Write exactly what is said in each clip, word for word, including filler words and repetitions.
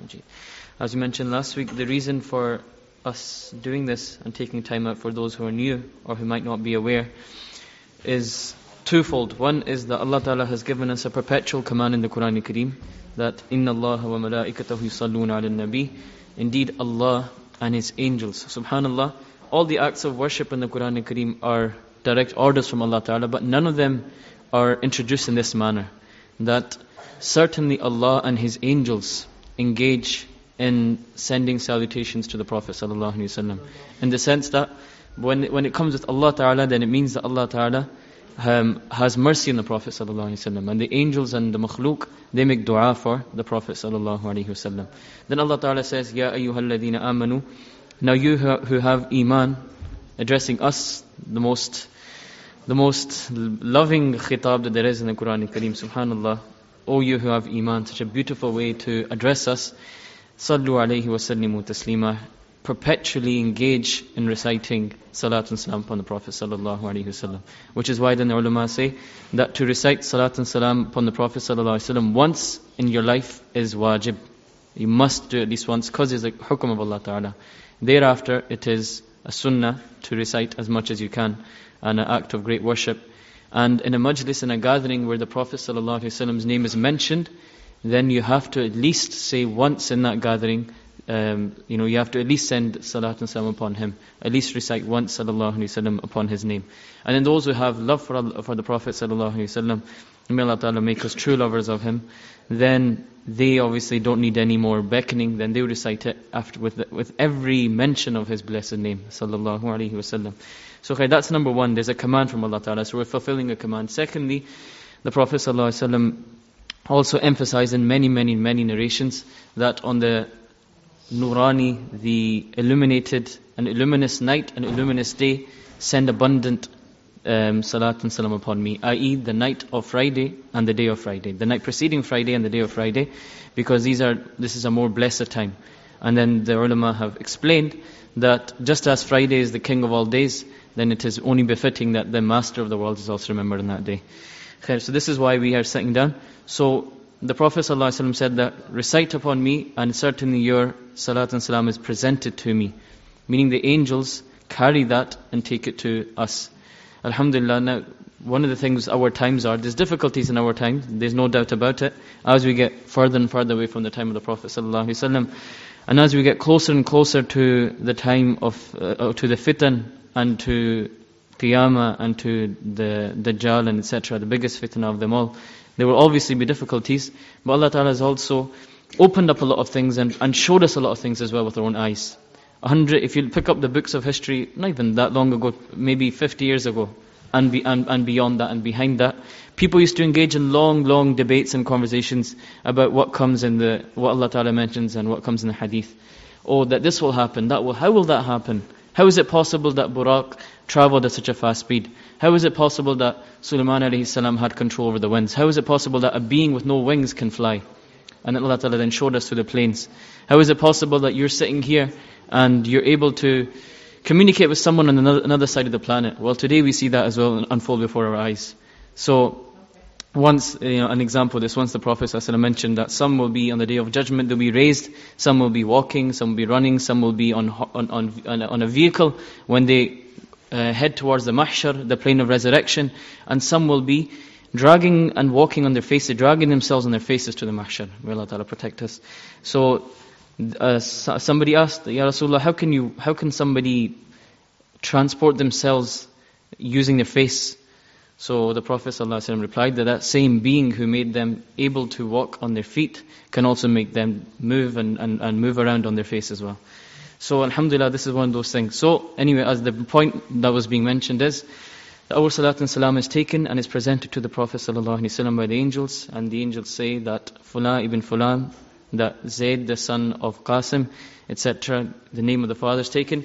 Majid. As we mentioned last week, the reason for us doing this and taking time out for those who are new or who might not be aware is twofold. One is that Allah Ta'ala has given us a perpetual command in the Quran Kareem that Inna Allah wa malaikatahu yusalluna ala nabi. Indeed, Allah and His angels, subhanallah, all the acts of worship in the Quran Kareem are direct orders from Allah Ta'ala, but none of them are introduced in this manner. That certainly Allah and His angels engage in sending salutations to the Prophet sallallahu alaihi wasallam, in the sense that when when it comes with Allah Ta'ala, then it means that Allah Ta'ala um, has mercy on the Prophet sallallahu alaihi wasallam, and the angels and the makhluk, they make dua for the Prophet sallallahu alaihi wasallam. Then Allah Ta'ala says, Ya ayyuhalladhina amanu. Now you who have iman, addressing us, the most the most loving khitab that there is in the Quran Kareem, subhanallah. O you who have iman, such a beautiful way to address us. Sallu alayhi wa sallimu taslima. Perpetually engage in reciting salat and salam upon the Prophet sallallahu alaihi wasallam. Which is why then the ulama say that to recite salat and salam upon the Prophet sallallahu alaihi wasallam once in your life is wajib. You must do it at least once, because it's a hukum of Allah Ta'ala. Thereafter, it is a sunnah to recite as much as you can, and an act of great worship. And in a majlis, in a gathering where the Prophet ﷺ's name is mentioned, then you have to at least say once in that gathering, um, you know, you have to at least send salat and salam upon him. At least recite once sallallahu alaihi wasallam upon his name. And then those who have love for Allah, for the Prophet sallallahu alaihi wasallam, may Allah Ta'ala make us true lovers of him, then they obviously don't need any more beckoning. Then they will recite it after with the, with every mention of his blessed name sallallahu alaihi wasallam. So okay, that's number one. There's a command from Allah Ta'ala, so we're fulfilling a command. Secondly, the Prophet sallallahu alaihi wasallam also emphasized in many, many, many narrations that on the Nurani, the illuminated and illuminous night and illuminous day, send abundant um, salat and salam upon me, that is the night of Friday and the day of Friday. The night preceding Friday and the day of Friday, because these are this is a more blessed time. And then the ulama have explained that just as Friday is the king of all days, then it is only befitting that the master of the world is also remembered on that day. So this is why we are sitting down. So the Prophet ﷺ said that, recite upon me, and certainly your salat and salam is presented to me. Meaning the angels carry that and take it to us. Alhamdulillah, now one of the things our times are, there's difficulties in our time, there's no doubt about it, as we get further and further away from the time of the Prophet ﷺ. And as we get closer and closer to the time of, uh, to the fitan and to Qiyamah and to the Dajjal and et cetera, the biggest fitna of them all, there will obviously be difficulties, but Allah Ta'ala has also opened up a lot of things and, and showed us a lot of things as well with our own eyes. A hundred, if you pick up the books of history, not even that long ago, maybe fifty years ago, and, be, and, and beyond that and behind that, people used to engage in long, long debates and conversations about what comes in the, what Allah Ta'ala mentions and what comes in the hadith. Oh, that this will happen, that will, how will that happen? How is it possible that Buraq travelled at such a fast speed? How is it possible that Sulaiman alayhi salam had control over the winds? How is it possible that a being with no wings can fly? And Allah Ta'ala then showed us through the planes. How is it possible that you're sitting here and you're able to communicate with someone on another, another side of the planet? Well, today we see that as well unfold before our eyes. So, once, you know, an example of this, once the Prophet ﷺ mentioned that some will be on the Day of Judgment, they'll be raised, some will be walking, some will be running, some will be on on on, on a vehicle when they uh, head towards the mahshar, the plane of resurrection, and some will be dragging and walking on their faces, dragging themselves on their faces to the mahshar. May Allah Ta'ala protect us. So, uh, somebody asked, Ya Rasulullah, how can you, how can somebody transport themselves using their face? So the Prophet ﷺ replied that that same being who made them able to walk on their feet can also make them move and, and, and move around on their face as well. So alhamdulillah, this is one of those things. So anyway, as the point that was being mentioned is, that our salat and salam is taken and is presented to the Prophet ﷺ by the angels, and the angels say that Fulan ibn Fulan, that Zayd the son of Qasim, et cetera, the name of the father is taken.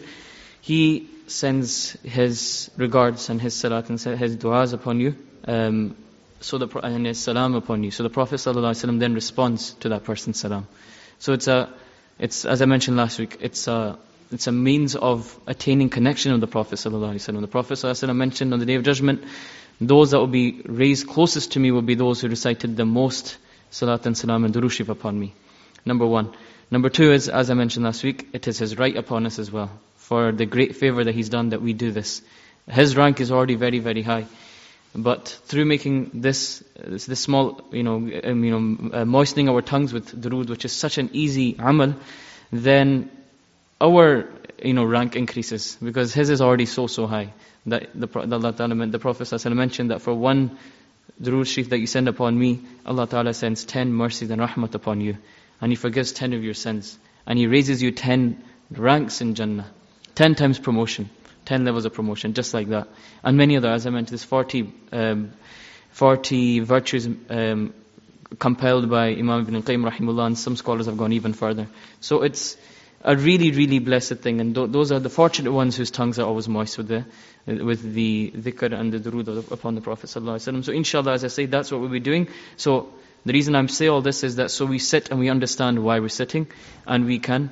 He sends his regards and his salat and his du'as upon you, um, so the and his salam upon you. So the Prophet ﷺ then responds to that person's salam. So it's a, it's as I mentioned last week, it's a, it's a means of attaining connection with the Prophet ﷺ. The Prophet ﷺ mentioned on the Day of Judgment, those that will be raised closest to me will be those who recited the most salat and salam and durood sharif upon me. Number one. Number two is, as I mentioned last week, it is His right upon us as well, for the great favor that He's done that we do this. His rank is already very, very high. But through making this, this, this small, you know, um, you know, uh, moistening our tongues with durood, which is such an easy amal, then our, you know, rank increases, because His is already so, so high. That the, the Allah Ta'ala, the Prophet ﷺ mentioned that for one durood sharif that you send upon me, Allah Ta'ala sends ten mercies and rahmat upon you. And He forgives ten of your sins. And He raises you ten ranks in Jannah. Ten times promotion. Ten levels of promotion, just like that. And many other, as I mentioned, there's forty, um, forty virtues um, compiled by Imam Ibn al-Qayyim rahimahullah, and some scholars have gone even further. So it's a really, really blessed thing, and th- those are the fortunate ones whose tongues are always moist with the with the dhikr and the durood upon the Prophet sallallahu alaihi wasallam. So inshallah, as I say, that's what we'll be doing. So the reason I'm saying all this is that so we sit and we understand why we're sitting, and we can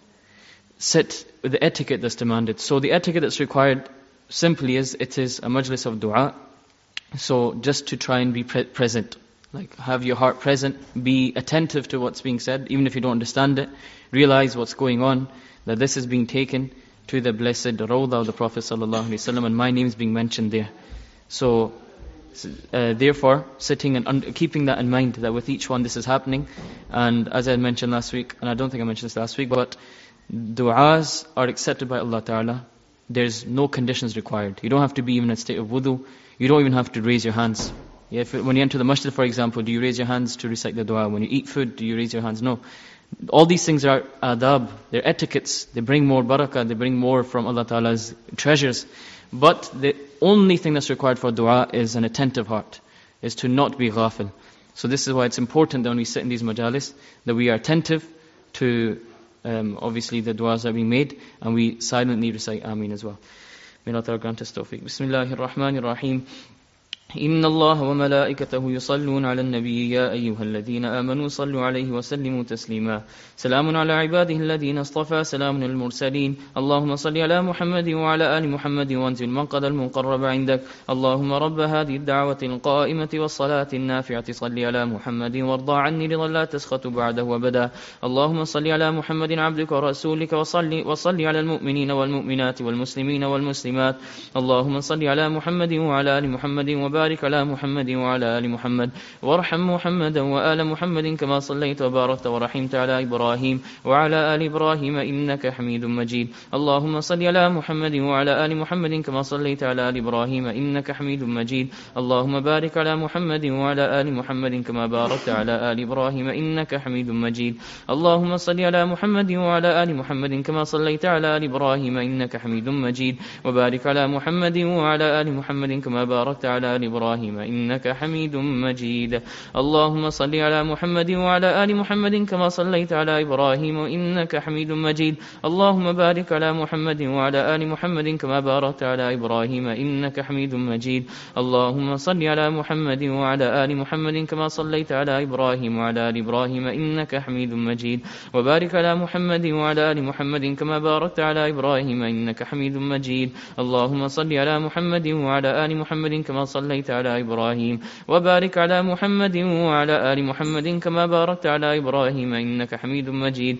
sit with the etiquette that's demanded. So the etiquette that's required simply is, it is a majlis of dua. So just to try and be pre- present, like have your heart present, be attentive to what's being said, even if you don't understand it. Realize what's going on, that this is being taken to the blessed Rawdah of the Prophet sallallahu alaihi wasallam, and my name is being mentioned there. So uh, therefore, sitting and un- keeping that in mind, that with each one this is happening. And as I mentioned last week, and I don't think I mentioned this last week, but du'as are accepted by Allah Ta'ala. There's no conditions required. You don't have to be even in a state of wudu. You don't even have to raise your hands. Yeah, if, when you enter the masjid, for example, do you raise your hands to recite the dua? When you eat food, do you raise your hands? No. All these things are adab. They're etiquettes. They bring more barakah. They bring more from Allah Ta'ala's treasures. But the only thing that's required for dua is an attentive heart, is to not be ghafil. So this is why it's important that when we sit in these majalis, that we are attentive to Um, obviously the du'as are being made, and we silently recite Ameen as well. May Allah grant us tawfiq. Bismillahir Rahmanir Rahim. إن الله وملائكته يصلون على النبي يا أيها الذين آمنوا صلوا عليه وسلموا تسليما سلام على عباده الذين اصطفى سلام المرسلين اللهم صل على محمد وعلى آل محمد وانزل منقذ المقرب عندك اللهم رب هذه الدعوة القائمة والصلاة النافعة صل على محمد وارضى عني رضا لا تسخط بعده أبدا اللهم صل على محمد عبدك ورسولك وصل, وصل على المؤمنين والمؤمنات والمسلمين والمسلمات اللهم صل على محمد وعلى آل محمد وبارك بارك على محمد وعلى آل محمد وارحم محمدا وآل محمد كما صليت وباركت ورحمت على إبراهيم وعلى آل إبراهيم إنك حميد مجيد اللهم صل على محمد وعلى آل محمد كما صليت على آل إبراهيم إنك حميد مجيد اللهم بارك على محمد وعلى آل محمد كما باركت على آل إبراهيم إنك حميد مجيد اللهم صل على محمد وعلى آل محمد كما صليت على آل إبراهيم إنك حميد مجيد وبارك على محمد وعلى آل محمد كما باركت على آل إبراهيم إنك حميد مجيد اللهم صل على محمد وعلى آل محمد كما صليت على إبراهيم إنك حميد مجيد اللهم بارك على محمد وعلى آل محمد كما باركت على إبراهيم إنك حميد مجيد اللهم صل على محمد وعلى آل محمد كما صليت على إبراهيم وعلى آل إبراهيم إنك حميد مجيد وبارك على محمد وعلى آل محمد كما باركت على إبراهيم إنك حميد مجيد اللهم صل على محمد وعلى آل محمد كما صليت على إبراهيم وبارك على محمد وعلى آل محمد كما باركت على إبراهيم إنك حميد مجيد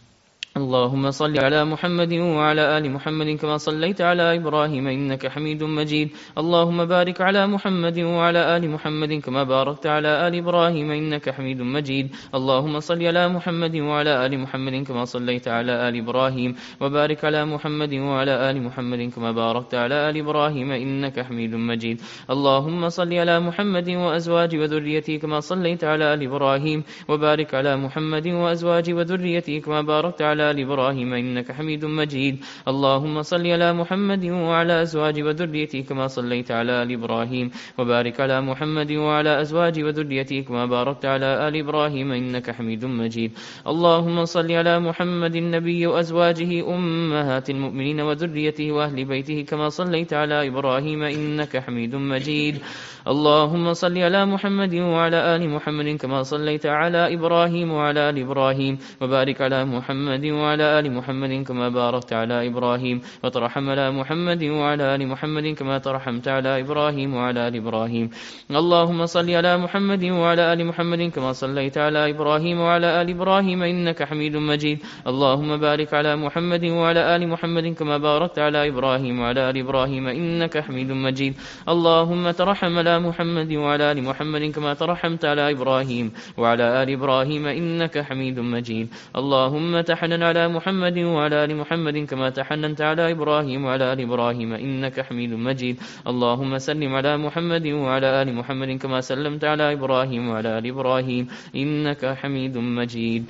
اللهم صل على محمد وعلى آل محمد كما صليت على إبراهيم إنك حميد مجيد اللهم بارك على محمد وعلى آل محمد كما باركت على آل إبراهيم إنك حميد مجيد اللهم صل على محمد وعلى آل محمد كما صليت على آل إبراهيم وبارك على محمد وعلى آل محمد كما باركت على آل إبراهيم إنك حميد مجيد اللهم صل على محمد وأزواجه وذريته كما صليت على آل إبراهيم وبارك على محمد وأزواجه وذريته كما باركت على آل إبراهيم إنك حميد مجيد اللهم صل على محمد وعلى أزواجه وذريته كما صليت على آل إبراهيم وبارك على محمد وعلى أزواجه وذريته كما باركت على آل إبراهيم إنك حميد مجيد اللهم صل على محمد النبي وأزواجه أمهات المؤمنين وذريته وأهل بيته كما صليت على إبراهيم إنك حميد مجيد اللهم صل على محمد وعلى آل محمد كما صليت على إبراهيم وعلى آل إبراهيم وبارك على محمد وعلى آل محمد كما باركت على إبراهيم وترحم على محمد وعلى آل محمد كما ترحمت على إبراهيم وعلى آل إبراهيم. اللهم صل على محمد وعلى آل محمد كما صليت على إبراهيم وعلى آل إبراهيم إنك حميد مجيد. اللهم بارك على محمد وعلى آل محمد كما باركت على إبراهيم وعلى آل إبراهيم إنك حميد مجيد. اللهم ترحم على محمد وعلى آل محمد كما ترحمت على إبراهيم وعلى آل إبراهيم إنك حميد مجيد. اللهم تحنن على محمد وعلى آل محمد كما تحننت على إبراهيم وعلى آل إبراهيم إنك حميد مجيد. اللهم سلم على محمد وعلى آل محمد كما سلمت على إبراهيم وعلى آل إبراهيم إنك حميد مجيد.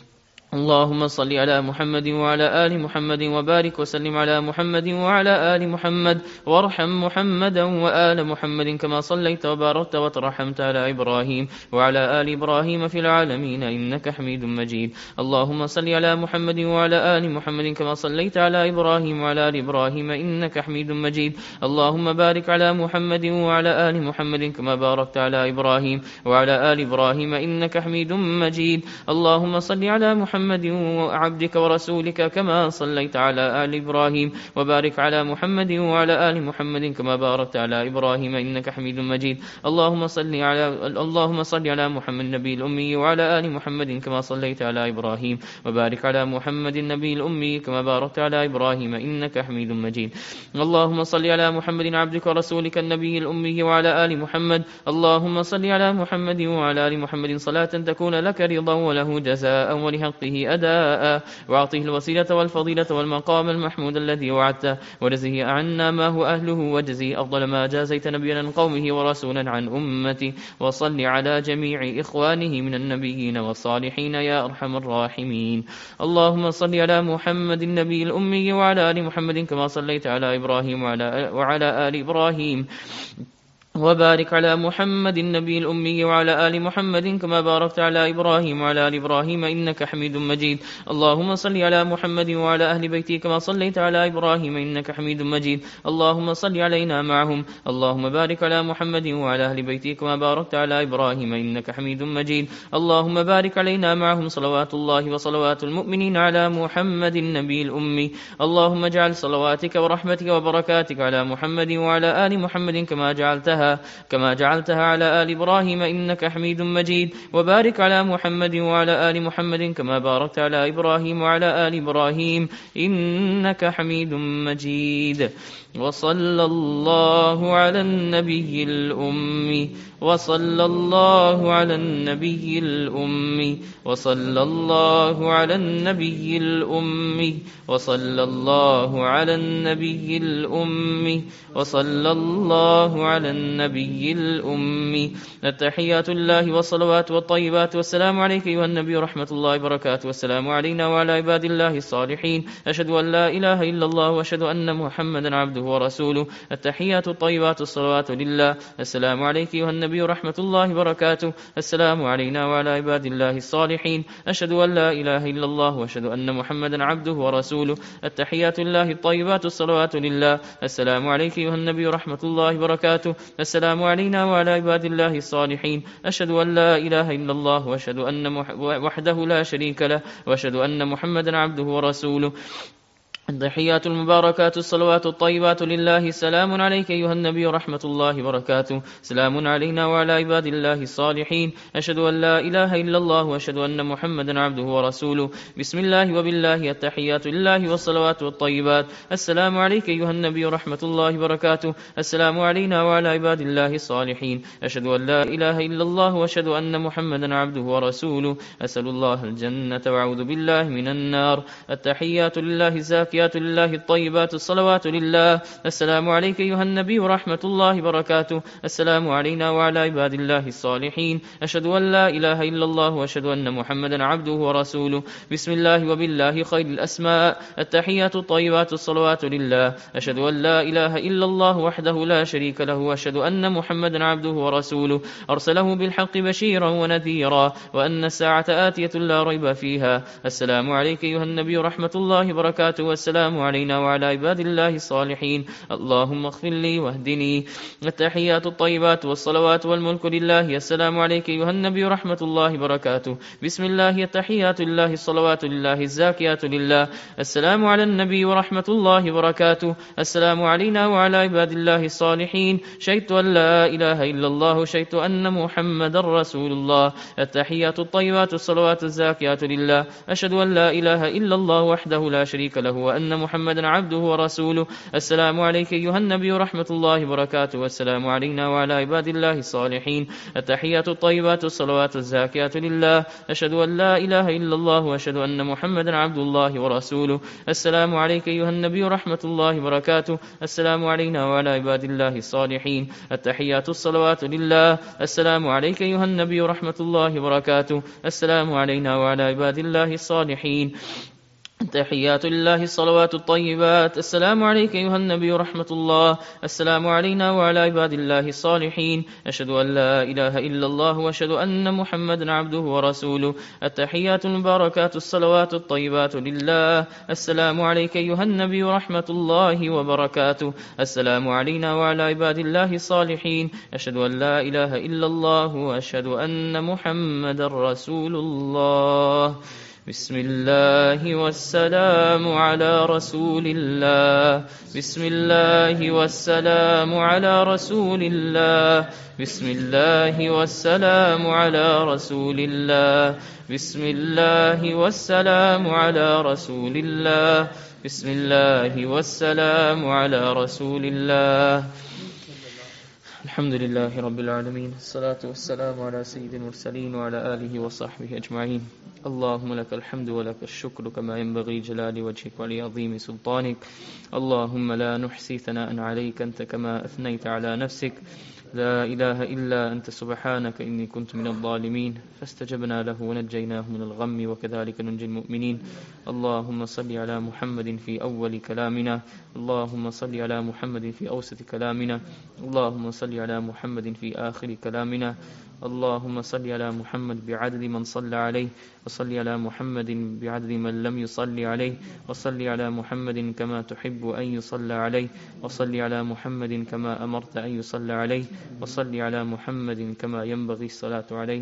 اللهم صل على محمد وعلى آل محمد وبارك وسلم على محمد وعلى آل محمد وارحم محمدا وآل محمد كما صليت وباركت وترحمت على إبراهيم وعلى آل إبراهيم في العالمين إنك حميد مجيد. اللهم صل على محمد وعلى آل محمد كما صليت على إبراهيم وعلى آل إبراهيم إنك حميد مجيد. اللهم بارك على محمد وعلى آل محمد كما باركت على إبراهيم وعلى آل إبراهيم إنك حميد مجيد. اللهم صل على محمد محمد وعبدك ورسولك كما صليت على آل إبراهيم وبارك على محمد وعلى آل محمد كما باركت على إبراهيم إنك حميد مجيد. اللهم صل على اللهم صل على محمد النبي الأمي وعلى آل محمد كما صليت على إبراهيم وبارك على محمد النبي الأمي كما باركت على إبراهيم إنك حميد مجيد. اللهم صل على محمد عبدك ورسولك النبي الأمي وعلى آل محمد. اللهم صل على محمد وعلى آل محمد صلاة تكون لك رضا وله جزاء ولحقه أداء وأعطيه الوسيلة والفضيلة والمقام المحمود الذي وعدته ورزه عنا ما هو أهله وجزي أفضل ما جازيت نبيا عن قومه ورسولا عن أمتي. وصل على جميع إخوانه من النبيين والصالحين يا أرحم الراحمين. اللهم صل على محمد النبي الأمي وعلى آل محمد كما صليت على إبراهيم وعلى آل إبراهيم وبارك على محمد النبي الأمي وعلى آل محمد كما باركت على إبراهيم وعلى آل إبراهيم إنك حميد مجيد. اللهم صل على محمد وعلى أهل بيته كما صليت على إبراهيم إنك حميد مجيد. اللهم صل علينا معهم. اللهم بارك على محمد وعلى أهل بيته كما باركت على إبراهيم إنك حميد مجيد. اللهم بارك علينا معهم صلوات الله وصلوات المؤمنين على محمد النبي الأمي. اللهم اجعل صلواتك ورحمتك وبركاتك على محمد وعلى آل محمد كما جعلتها كما جعلتها على آل إبراهيم إنك حميد مجيد. وبارك على محمد وعلى آل محمد كما باركت على إبراهيم وعلى آل إبراهيم إنك حميد مجيد. وصلى الله على النبي الأمي وصلى الله على النبي الأمي وصلى الله على النبي الأمي وصلى الله على النبي الأمي وصلى الله على النبي الأمي. التحيات الله والصلوات والطيبات والسلام عليك أيها النبي ورحمة الله وبركاته والسلام علينا وعلى عباد الله الصالحين. أشهد أن لا إله إلا الله وأشهد أن محمدا عبده ورسوله. التحيات الطيبات الصلوات لله. السلام عليك أيها النبي ورحمة الله وبركاته. السلام علينا وعلى عباد الله الصالحين. أشهد أن لا إله إلا الله وأشهد أن محمدا عبده ورسوله. التحيات الله الطيبات الصلوات لله. السلام عليك أيها النبي ورحمة الله وبركاته. السلام علينا وعلى عباد الله الصالحين. أشهد أن لا إله إلا الله وأشهد أن مح... وحده لا شريك له وأشهد أن محمدا عبده ورسوله. التحيات المباركات الصلوات الطيبات لله. السلام عليك أيها النبي ورحمة الله وبركاته. سلام علينا وعلى عباد الله الصالحين. أشهد أن لا إله إلا الله وأشهد أن محمدا عبده ورسوله. بسم الله وبالله. التحيات لله والصلوات والطيبات. السلام عليك أيها النبي ورحمة الله وبركاته. السلام علينا وعلى عباد الله الصالحين. أشهد أن لا إله إلا الله وأشهد أن محمدا عبده ورسوله. أسأل الله الجنة وأعوذ بالله من النار. التحيات لله الزاكيات لله الطيبات الصلوات لله. السلام عليك أيها النبي ورحمة الله وبركاته. السلام علينا وعلى عباد الله الصالحين. أشهد أن لا إله إلا الله وأشهد أن محمدا عبده ورسوله. بسم الله وبالله خير الأسماء. التحيات الطيبات الصلوات لله. أشهد أن لا إله إلا الله وحده لا شريك له وأشهد أن محمدا عبده ورسوله. أرسله بالحق بشيرا ونذيرا وأن الساعة آتية لا ريب فيها. السلام عليك أيها النبي ورحمة الله وبركاته. والسلام علينا وعلى عباد الله الصالحين. اللهم اغفر لي واهدني. التحيات الطيبات والصلوات والملك لله. السلام عليك أيها النبي ورحمة الله وبركاته. بسم الله. التحيات لله الصلوات لله الزاكيات لله. السلام على النبي ورحمة الله وبركاته. السلام علينا وعلى عباد الله الصالحين. شهدت أن لا إله إلا الله شهدت أن محمد رسول الله. التحيات الطيبات الصلوات الزاكيات لله. أشهد أن لا إله إلا الله وحده لا شريك له وأن محمدا عبده ورسوله. السلام عليك أيها النبي ورحمة الله وبركاته. والسلام علينا وعلى عباد الله الصالحين. التحيات الطيبات الصلوات الزاكيات لله. أشهد أن لا إله إلا الله وأشهد أن محمدا عبد الله ورسوله. السلام عليك أيها النبي ورحمة الله وبركاته. السلام علينا وعلى عباد الله الصالحين. التحيات الصلوات لله. السلام عليك أيها النبي ورحمة الله وبركاته. السلام علينا وعلى عباد الله الصالحين. تحيات الله الصلوات الطيبات. السلام عليك أيها النبي ورحمة الله. السلام علينا وعلى عباد الله الصالحين. أشهد أن لا إله إلا الله وأشهد أن محمدا عبده ورسوله. التحيات المباركات الصلوات الطيبات لله. السلام عليك أيها النبي ورحمة الله وبركاته. السلام علينا وعلى عباد الله الصالحين. أشهد أن لا إله إلا الله وأشهد أن محمدا رسول الله. بسم الله والسلام على رسول الله. بسم الله والسلام على رسول الله. بسم الله والسلام على رسول الله. بسم الله والسلام على رسول الله. بسم الله والسلام على رسول الله. الحمد لله رب العالمين. الصلاة والسلام على سيد المرسلين وعلى آله وصحبه أجمعين. اللهم لك الحمد ولك الشكر كما ينبغي جلال وجهك ولعظيم سلطانك. اللهم لا نحصي ثناء عليك أنت كما أثنيت على نفسك. لا إله إلا أنت سبحانك إني كنت من الظالمين. فاستجبنا له ونجيناه من الغم وكذلك ننجي المؤمنين. اللهم صل على محمد في أول كلامنا. اللهم صل على محمد في أوسط كلامنا. اللهم صل على محمد في آخر كلامنا. اللهم صل على محمد بعدد من صلى عليه. وصل على محمد بعدد من لم يصل عليه. وصل على محمد كما تحب أن يصلى عليه. وصل على محمد كما أمرت أن يصلى عليه. وصل على محمد كما ينبغي الصلاة عليه.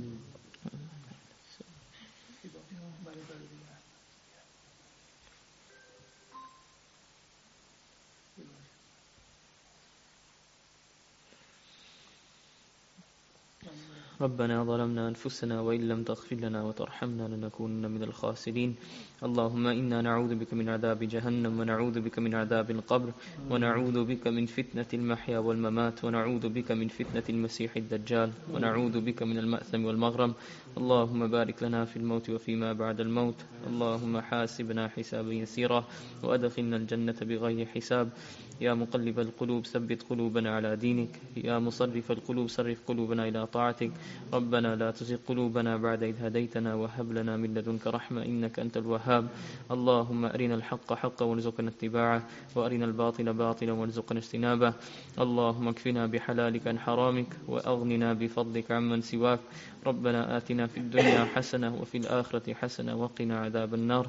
ربنا ظلمنا أنفسنا وإن لم تغفر لنا وترحمنا لنكونن من الخاسرين. اللهم إنا نعوذ بك من عذاب جهنم ونعوذ بك من عذاب القبر ونعوذ بك من فتنة المحيا والممات ونعوذ بك من فتنة المسيح الدجال ونعوذ بك من المأثم والمغرم. اللهم بارك لنا في الموت وفيما بعد الموت. اللهم حاسبنا حسابا يسيرا وأدخلنا الجنة بغير حساب. يا مقلب القلوب ثبت قلوبنا على دينك. يا مصرف القلوب صرف قلوبنا إلى طاعتك. ربنا لا تزغ قلوبنا بعد إذ هديتنا وهب لنا من لدنك رحمة إنك أنت الوهاب. اللهم أرنا الحق حقا وارزقنا اتباعه وأرنا الباطل باطلا وارزقنا اجتنابه. اللهم اكفنا بحلالك عن حرامك وأغننا بفضلك عمن سواك. ربنا آتنا في الدنيا حسنة وفي الآخرة حسنة وقنا عذاب النار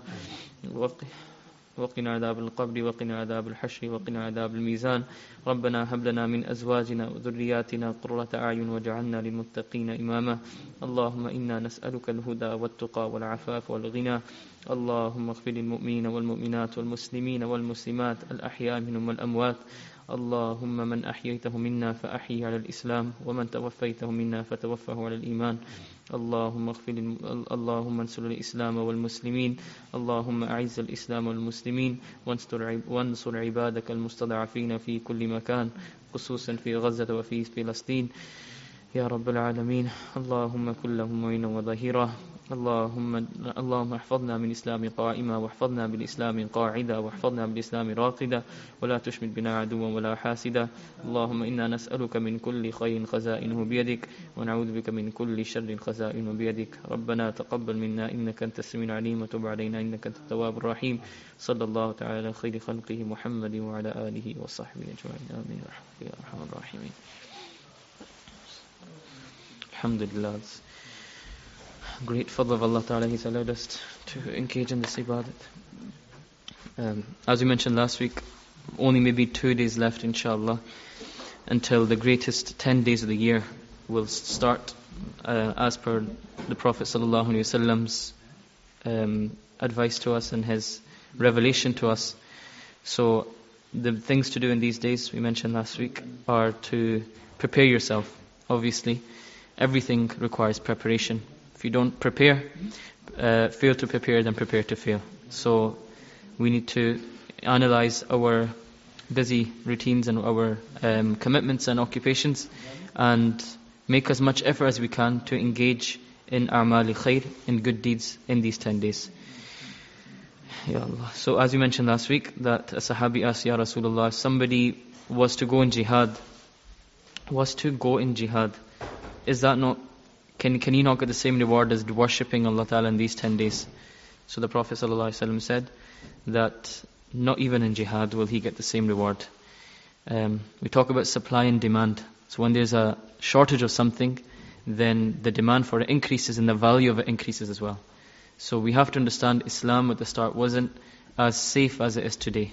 وقنا عذاب القبر وقنا عذاب الحشر وقنا عذاب الميزان. ربنا هب لنا من أزواجنا وذرياتنا قرة أعين واجعلنا للمتقين إماما. اللهم إنا نسألك الهدى والتقى والعفاف والغنى. اللهم اغفر للمؤمنين والمؤمنات والمسلمين والمسلمات الأحياء منهم والأموات. اللهم من أحييته منا فأحيه على الإسلام ومن توفيته منا فتوفه على الإيمان. اللهم اغفر اللهم انصر الإسلام والمسلمين. اللهم أعز الإسلام والمسلمين وانصر وانصر عبادك المستضعفين في كل مكان خصوصا في غزة وفي فلسطين يا رب العالمين. اللهم كن لهم معينا وظهيرا. اللهم اللهم احفظنا من الإسلام قائما واحفظنا بالإسلام قاعدا واحفظنا بالإسلام راقدا ولا تشمت بنا عدوا ولا حاسدا. اللهم إنا نسألك من كل خير خزائنه بيدك ونعوذ بك من كل شر خزائنه بيدك. ربنا تقبل منا إنك أنت السميع العليم وتب علينا إنك أنت التواب الرحيم. صلى الله تعالى على خير خلقه محمد وعلى آله وصحبه أجمعين. آمين يا أرحم الراحمين. Alhamdulillah, it's great fadl of Allah Ta'ala. He's allowed us to engage in this ibadat. Um, as we mentioned last week, only maybe two days left, inshallah, until the greatest ten days of the year will start, uh, as per the Prophet sallallahu alaihi wasallam's um, advice to us and his revelation to us. So the things to do in these days, we mentioned last week, are to prepare yourself. Obviously, everything requires preparation. If you don't prepare, uh, fail to prepare, then prepare to fail. So we need to analyze our busy routines and our um, commitments and occupations, and make as much effort as we can to engage in a'mal khair, in good deeds, in these ten days. Ya Allah. So as we mentioned last week, that a Sahabi asked, Ya Rasulullah, if somebody was to go in jihad, was to go in jihad, is that not, can can he not get the same reward as worshipping Allah Ta'ala in these ten days? So the Prophet ﷺ said that not even in jihad will he get the same reward. Um, we talk about supply and demand. So when there's a shortage of something, then the demand for it increases and the value of it increases as well. So we have to understand Islam at the start wasn't as safe as it is today.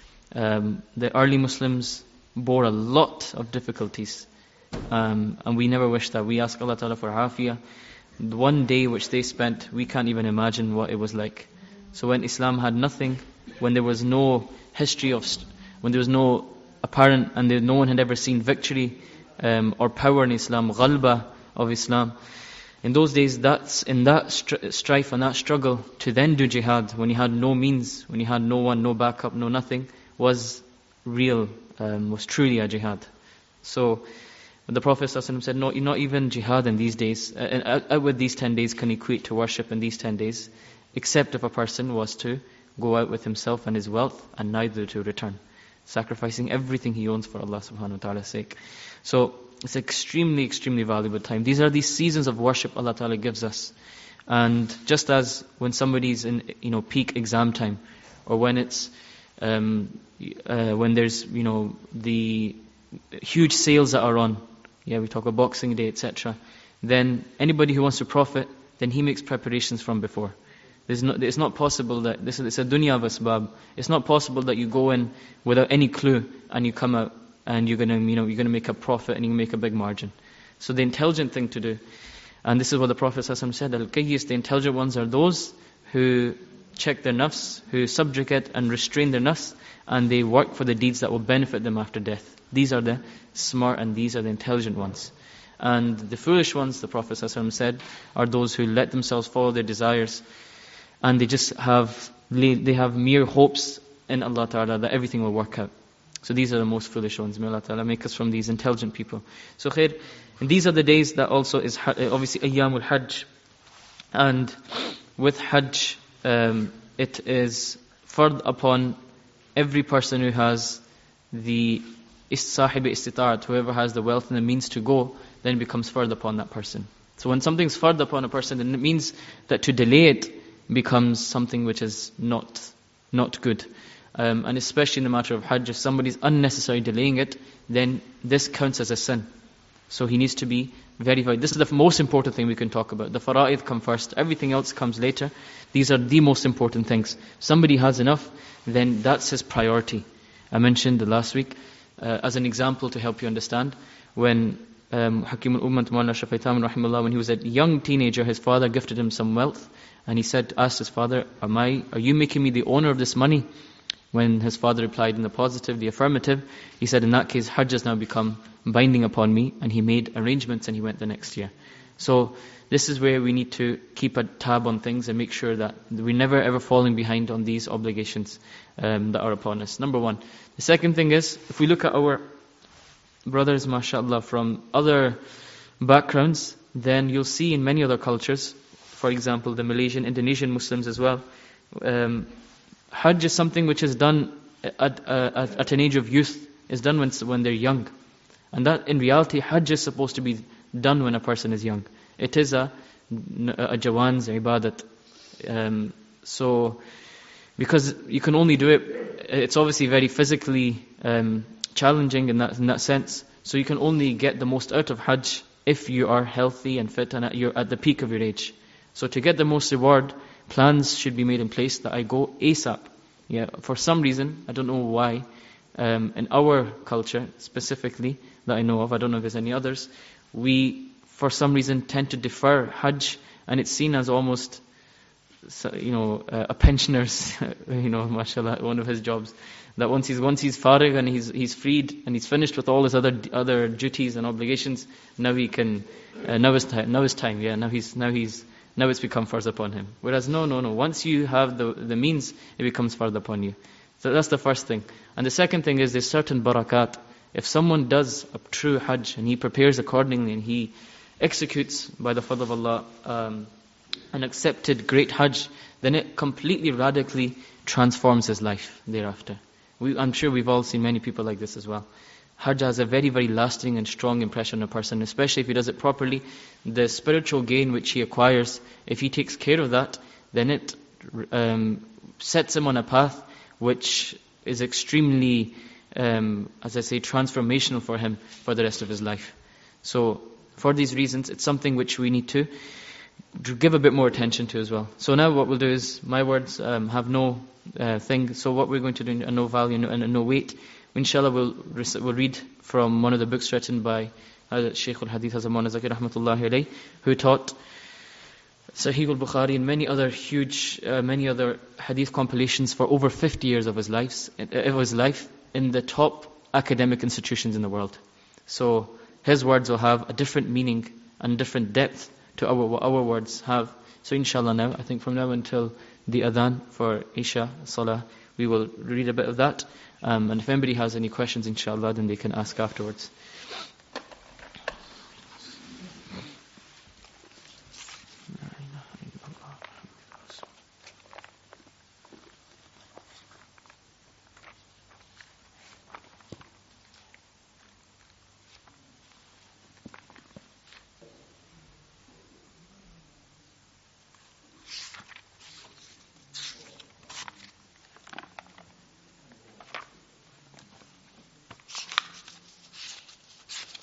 Um, the early Muslims bore a lot of difficulties. Um, and we never wish that. We ask Allah Ta'ala for afiyah. The one day which they spent, we can't even imagine what it was like. So when Islam had nothing, when there was no history of, st- when there was no apparent, and there, no one had ever seen victory um, or power in Islam, ghalba of Islam, in those days, that's in that stri- strife and that struggle to then do jihad, when you had no means, when you had no one, no backup, no nothing, was real, um, was truly a jihad. So the Prophet ﷺ said, no, not even jihad in these days, uh, out with these ten days can equate to worship in these ten days, except if a person was to go out with himself and his wealth and neither to return, sacrificing everything he owns for Allah subhanahu wa ta'ala's sake. So it's extremely, extremely valuable time. These are these seasons of worship Allah Ta'ala gives us. And just as when somebody's in, you know, peak exam time, or when it's, um, uh, when there's, you know, the huge sales that are on, yeah, we talk about Boxing Day, et cetera. Then anybody who wants to profit, then he makes preparations from before. There's not, it's not possible that, this is, it's a dunya of asbab. It's not possible that you go in without any clue and you come out and you're gonna, you know, you're gonna make a profit and you make a big margin. So the intelligent thing to do, and this is what the Prophet ﷺ said, Al-Qayyis, the intelligent ones are those who check their nafs, who subjugate and restrain their nafs, and they work for the deeds that will benefit them after death. These are the smart and these are the intelligent ones. And the foolish ones, the Prophet ﷺ said, are those who let themselves follow their desires, and they just have, they have mere hopes in Allah Ta'ala that everything will work out. So these are the most foolish ones. May Allah Ta'ala make us from these intelligent people. So khair, and these are the days that also is obviously Ayyamul Hajj. And with Hajj, um, it is fard upon every person who has the sahib istita'at, whoever has the wealth and the means to go, then it becomes fard upon that person. So when something's fard upon a person, then it means that to delay it becomes something which is not not good. Um, and especially in the matter of Hajj, if somebody's unnecessarily delaying it, then this counts as a sin. So he needs to be verified. This is the most important thing we can talk about. The fara'id come first, everything else comes later. These are the most important things. Somebody has enough, then that's his priority. I mentioned the last week, uh, as an example to help you understand, when um, Hakim al-Ummah Mawlana Shafi'i Thameen rahimahullah, when he was a young teenager, his father gifted him some wealth, and he said, asked his father, Am I, are you making me the owner of this money? When his father replied in the positive, the affirmative, he said, in that case, Hajj has now become binding upon me, and he made arrangements and he went the next year. So this is where we need to keep a tab on things and make sure that we're never ever falling behind on these obligations um, that are upon us. Number one. The second thing is, if we look at our brothers, mashallah, from other backgrounds, then you'll see in many other cultures, for example, the Malaysian, Indonesian Muslims as well, um, Hajj is something which is done at, uh, at, at an age of youth, is done when, when they're young. And that, in reality, Hajj is supposed to be done when a person is young. It is a, a jawan's ibadat. Um, so, because you can only do it, it's obviously very physically um, challenging in that, in that sense. So you can only get the most out of Hajj if you are healthy and fit and you're at the peak of your age. So to get the most reward, plans should be made in place that I go ASAP. Yeah, for some reason, I don't know why, um, in our culture specifically, that I know of, I don't know if there's any others, we, for some reason, tend to defer Hajj, and it's seen as almost, you know, uh, a pensioner's, you know, mashallah, one of his jobs. That once he's once he's farig and he's he's freed and he's finished with all his other other duties and obligations, now he can, uh, now is time, now is time, yeah, now he's now he's now it's become farz upon him. Whereas no, no, no. Once you have the the means, it becomes farz upon you. So that's the first thing. And the second thing is there's certain barakat. If someone does a true Hajj and he prepares accordingly and he executes by the fadl of Allah um, an accepted great Hajj, then it completely radically transforms his life thereafter. We, I'm sure we've all seen many people like this as well. Hajj has a very, very lasting and strong impression on a person, especially if he does it properly. The spiritual gain which he acquires, if he takes care of that, then it um, sets him on a path which is extremely, um, as I say, transformational for him for the rest of his life. So, for these reasons, it's something which we need to give a bit more attention to as well. So now what we'll do is, my words um, have no uh, thing, so what we're going to do, uh, no value and no, no weight. Inshallah, we'll, we'll read from one of the books written by uh, Shaykh al-Hadith Hazrat Maulana Zakir rahmatullahi alayhi, who taught Sahih al-Bukhari and many other huge, uh, many other hadith compilations for over fifty years of his, lives, uh, of his life in the top academic institutions in the world. So his words will have a different meaning and different depth to our what our words have. So inshallah now, I think from now until the adhan for Isha Salah, we will read a bit of that. Um, and if anybody has any questions, inshallah, then they can ask afterwards.